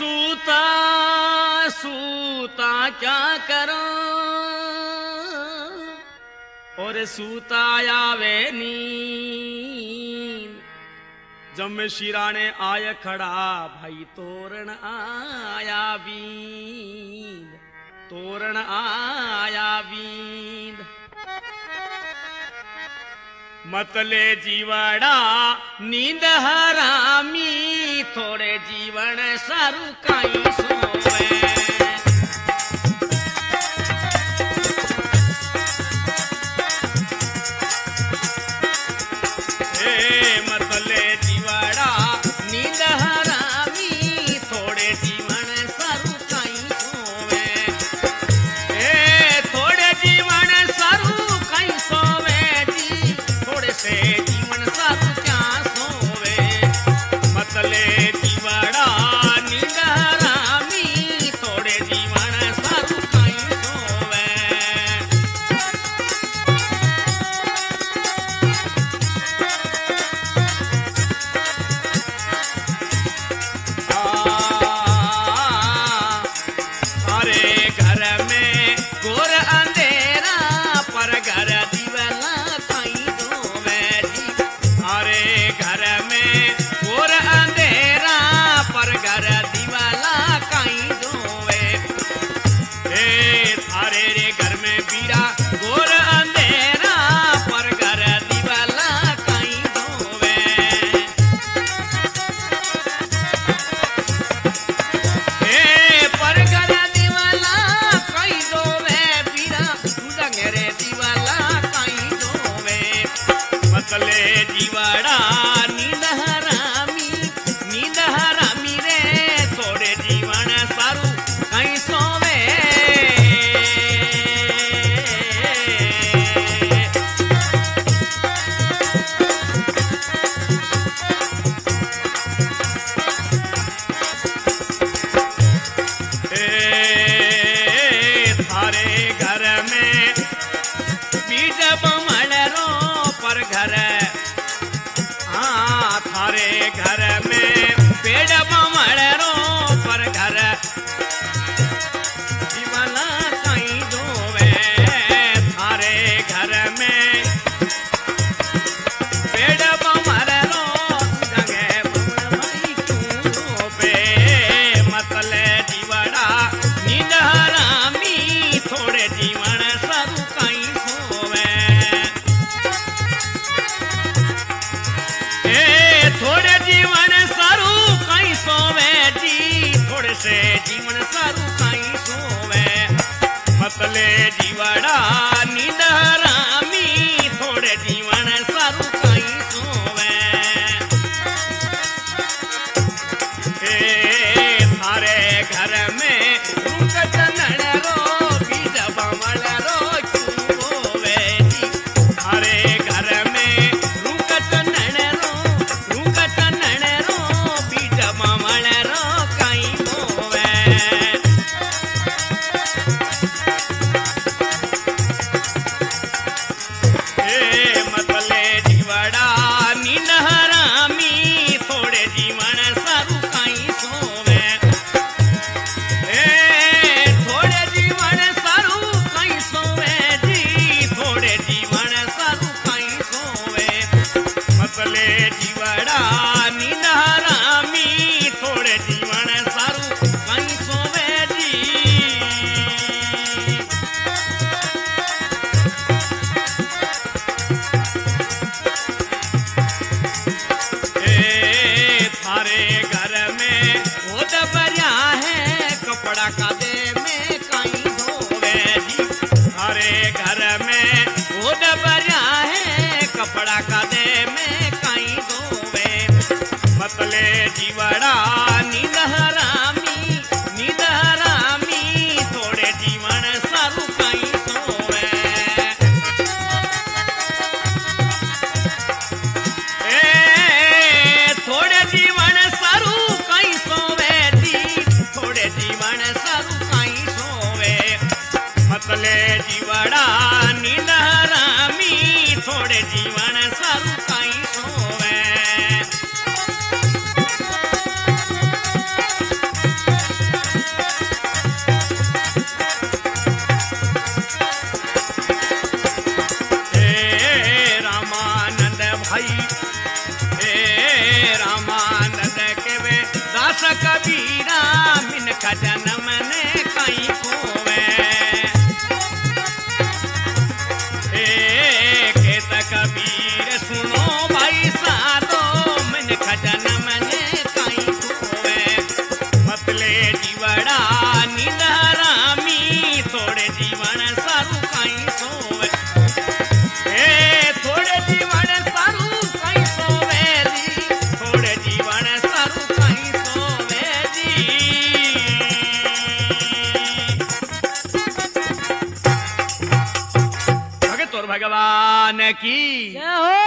सूता सूता क्या करो और सूता आवे नींद। जब मैं शिराने आय खड़ा भाई तोरण आया बींद, तोरण आया बींद। मतले जीवड़ा नींद हरामी थोड़े जीवन सारू काई सोवे। मतले जीवड़ा नींद हरामी थोड़े जीवन सारू काई सोवे। थोड़े जीवन सारू काई सोवे जी, थोड़े से जीवन सारू क्या सोवे। मतले जीवड़ा नींद हरामी थोड़े जीवन सारू काई सोवे। अरे घर में घोर अंधेरा पर घर दिवला काई दोवे जी। अरे घर में घोर अंधेरा पर घर दिवला काई दोवे। थारे रे घर में बीरा घोर अंधेरा पर घर दिवला काई दोवे। पर घर दिवला काई दोवे बीरा डंगरे दिवला काई दोवे। मतले जीवड़ा नींद हरामी रे थोड़े जीवन सारू काई सोवे। थारे घर में बीज बमड़रो पर घर, हाँ थारे घर में पेड़ बमड़रो पर घर जीवना काई दोवे। थारे घर में पेड़ बमड़रो जगे बमड़वाई क्यों दोवे। मतले जीवड़ा नींद हरामी थोड़े जीवन सारू काई सोवे। थोड़े जीवन सारू काई सोवे जी, थोड़े से जीवन सारू काई सोवे। मतले जीवड़ा नींद हरामी थोड़े जीवन सारू काई सोवे। थारे घर में रूक चनड़रो बीज बमड़रो क्यों बोवे जी। थारे घर में रूक चनड़रो बीज बमड़रो काई बोवे। मतले जीवड़ा नींद हरामी थोड़े जीवन सारू काई सोवे। थोड़े जीवन सारू काई सोवे जी, थोड़े जीवन सारू काई सोवे। मतले जीवड़ा नींद हरामी थोड़े जीवन सारू काई सोवे जी। थारे घर में वो दबरिया है कपड़ा का दे में काई धोवे जी। थारे घर में वो दबरिया है कपड़ा का दे में काई धोवे। मतले जीवड़ा नींद हरामी थोड़े जीवन सारू काई सोवे। थोड़े जीवन सारू काई सोवे जी, थोड़े जीवन सारू काई सोवे। मतले जीवड़ा नींद हरामी थोड़े जीवन सारू काई सोवे। भाई हे रामानंद के वे दास कबीरा मिनख जन्म ने कहीं खोवे हे कहत कबीर सुनो भाई साधो मिनख जन्म ने कहीं खोवे मतले जीवड़ा निंदरामी थोड़े जीवन सारू कहीं सोवे थोड़े जीवन सारू कहीं सोवे जी थोड़े जीवन सारू कहीं सोवे जी भगत और भगवान की जय हो।